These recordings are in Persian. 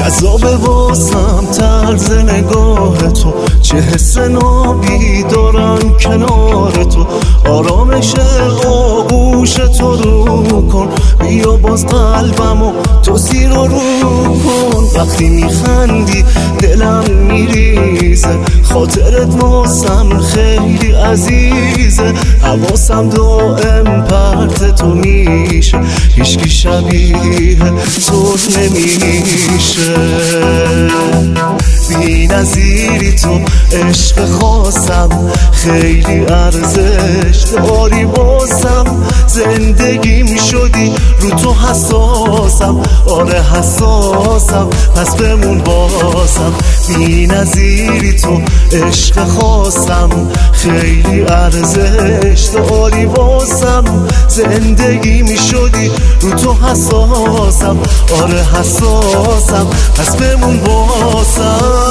جذابه واسم طرز نگاه تو، چه حس نابی دارم کنار تو. آرامش آغوش تو رو کن، بیا باز قلبمو تو زیر و رو کن. وقتی میخندی دلم میریزه، خاطرت واسم خیلی عزیزه. حواسم دائم پرت تو میشه، هیچکی شبیه تو نمیشه. بی نظیری تو عشق خاصم، خیلی ارزش داری واسم. زندگیم شدی رو تو حساسم، آره حساسم پس بمون واسم. بی نظیری تو عشق خاصم، خیلی ارزش داری واسم. زندگی می شدی رو تو حساسم، آره حساسم پس بمون واسم.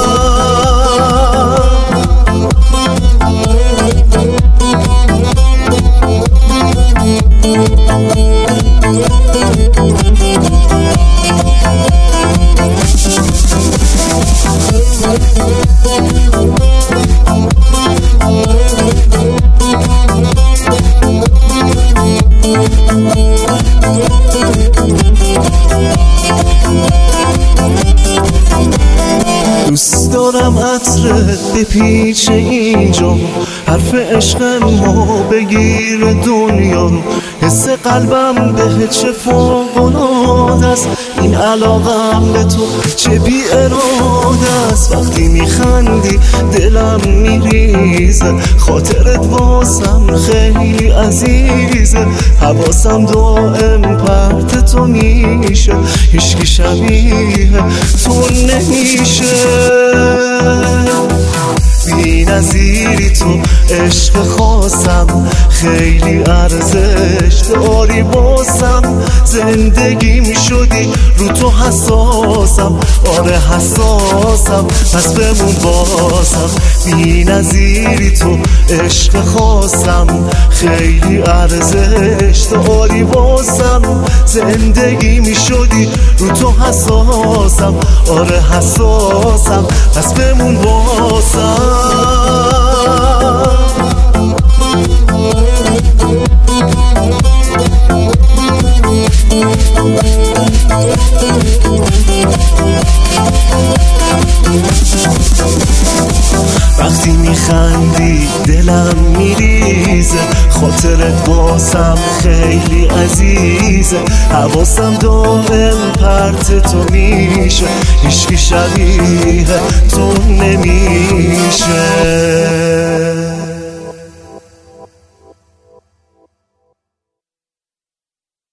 دوست دارم عطرت بپیچه اینجا، حرف عشق ما بگیر دنیا رو. حس قلبم به چه فوق‌العاده است، این علاقم به تو چه بی اراده است. وقتی میخندی دلم میریزه، خاطرت واسم خیلی عزیزه. حواسم دائم پرت تو میشه، هیچکی شبیه تو نمیشه. بی نظیری تو عشق خاصم، خیلی ارزش داری واسم. زندگی می شدی رو تو حساسم، آره حساسم پس بمون واسم. بی نظیری تو عشق خاصم، خیلی ارزش داری واسم. زندگی می شدی رو تو حساسم، آره حساسم پس بمون واسم. وقتی میخندی دلم میریزه، خاطرت واسم خیلی عزیزه. حواسم دائم پرت تو میشه، هیچکی شبیه تو نمیشه.